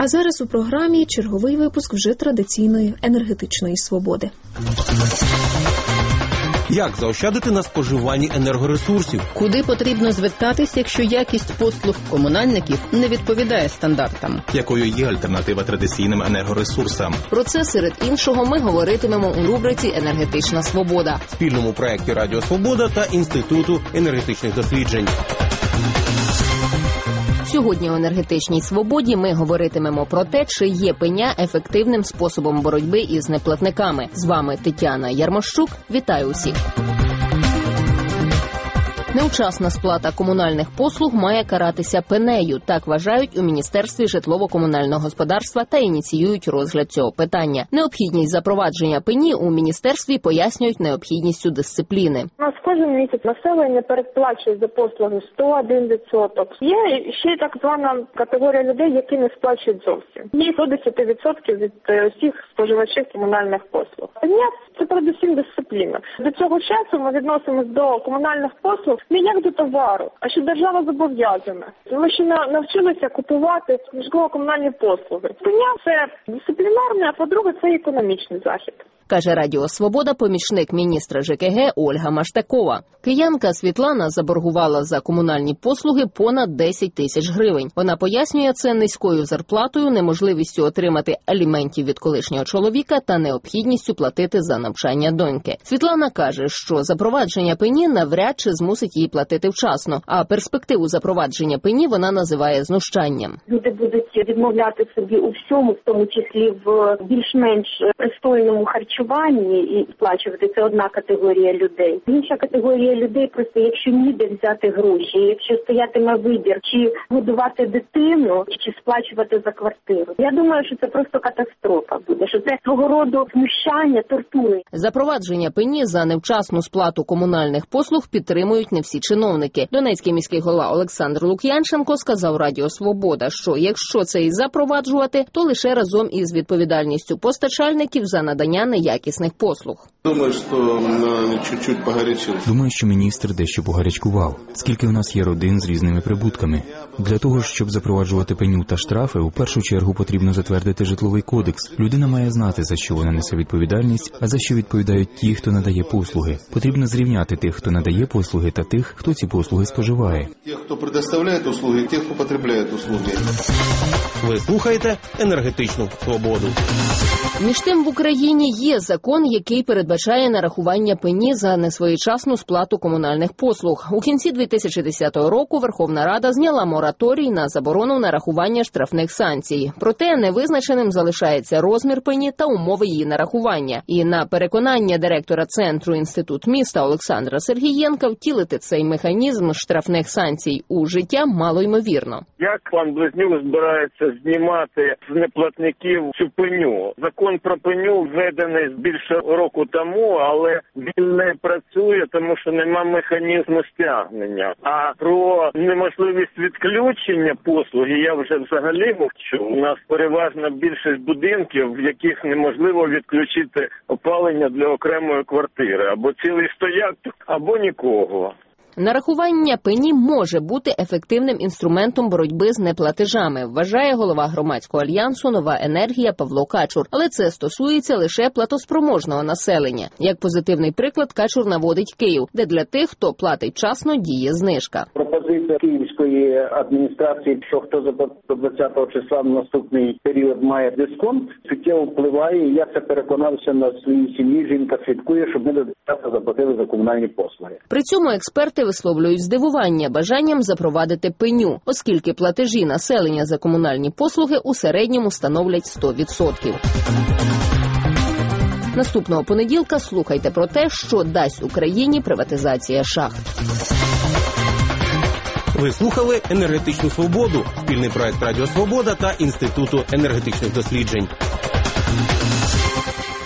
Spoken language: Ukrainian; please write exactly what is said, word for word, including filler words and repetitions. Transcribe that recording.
А зараз у програмі черговий випуск вже традиційної енергетичної свободи. Як заощадити на споживанні енергоресурсів? Куди потрібно звертатись, якщо якість послуг комунальників не відповідає стандартам? Якою є альтернатива традиційним енергоресурсам? Про це, серед іншого, ми говоритимемо у рубриці «Енергетична свобода». В спільному проєкті Радіо Свобода та Інституту енергетичних досліджень. Сьогодні у «Енергетичній свободі» ми говоритимемо про те, чи є пеня ефективним способом боротьби із неплатниками. З вами Тетяна Ярмощук. Вітаю усіх! Невчасна сплата комунальних послуг має каратися пенею. Так вважають у Міністерстві житлово-комунального господарства та ініціюють розгляд цього питання. Необхідність запровадження пені у міністерстві пояснюють необхідністю дисципліни. У нас кожен місяць населення передплачує за послуги сто один відсоток. Є ще й так звана категорія людей, які не сплачують зовсім. Є до десять відсотків від всіх споживачів комунальних послуг. Пеня – це передусім дисципліна. До цього часу ми відносимось до комунальних послуг не як до товару, а що держава зобов'язана. Ми ще навчилися купувати житлово-комунальні послуги. Пеня – це дисциплінарний, а по-друге, це економічний захід. Каже Радіо Свобода помічник міністра ЖКГ Ольга Маштакова. Киянка Світлана заборгувала за комунальні послуги понад десять тисяч гривень. Вона пояснює це низькою зарплатою, неможливістю отримати аліментів від колишнього чоловіка та необхідністю платити за навчання доньки. Світлана каже, що запровадження пені навряд чи змусить її платити вчасно, а перспективу запровадження пені вона називає знущанням. Люди будуть відмовляти собі у всьому, в тому числі в більш-менш пристойному харчуванні, і сплачувати. Це одна категорія людей. Інша категорія людей просто, якщо ніде взяти гроші, якщо стоятиме вибір, чи годувати дитину, чи сплачувати за квартиру. Я думаю, що це просто катастрофа буде, що це свого роду знущання, тортури. Запровадження пені за невчасну сплату комунальних послуг підтримують не всі чиновники. Донецький міський голова Олександр Лук'янченко сказав Радіо Свобода, що якщо це і запроваджувати, то лише разом із відповідальністю постачальників за надання неякісних послуг. Думаю, що чуть-чуть погарячив. Думаю, що міністр дещо погарячкував. Скільки у нас є родин з різними прибутками? Для того, щоб запроваджувати пеню та штрафи, у першу чергу потрібно затвердити житловий кодекс. Людина має знати, за що вона несе відповідальність, а за що відповідають ті, хто надає послуги. Потрібно зрівняти тих, хто надає послуги, та тих, хто ці послуги споживає. Тих, хто предоставляє услуги, тих, хто потребляє услуги. Ви слухаєте «Енергетичну свободу». Між тим в Україні є закон, який передбачає нарахування пені за несвоєчасну сплату комунальних послуг. У кінці дві тисячі десятого року Верховна Рада зняла мораторій на заборону нарахування штрафних санкцій. Проте невизначеним залишається розмір пені та умови її нарахування. І на переконання директора Центру «Інститут міста» Олександра Сергієнка втілити цей механізм штрафних санкцій у життя малоймовірно. Як пан Близнюк збирається знімати з неплатників цю пеню? Закон про пеню введений більше року тому, але він не працює, тому що нема механізму стягнення. А про неможливість відключення послуги я вже взагалі мовчу. У нас переважна більшість будинків, в яких неможливо відключити опалення для окремої квартири. Або цілий стояк, або нікого. Нарахування пені може бути ефективним інструментом боротьби з неплатежами, вважає голова громадського альянсу «Нова енергія» Павло Качур. Але це стосується лише платоспроможного населення. Як позитивний приклад Качур наводить Київ, де для тих, хто платить вчасно, діє знижка. Пропозиція Київської адміністрації, що хто до двадцятого числа в наступний період має дисконт, суттєво впливає. І я це переконався на своїй сім'ї. Жінка слідкує, щоб ми до двадцятого заплатили за комунальні послуги. При цьому експерти висловлюють здивування бажанням запровадити пеню, оскільки платежі населення за комунальні послуги у середньому становлять сто відсотків. Наступного понеділка слухайте про те, що дасть Україні приватизація шахт. Ви слухали «Енергетичну свободу» – спільний проект Радіо Свобода та Інституту енергетичних досліджень.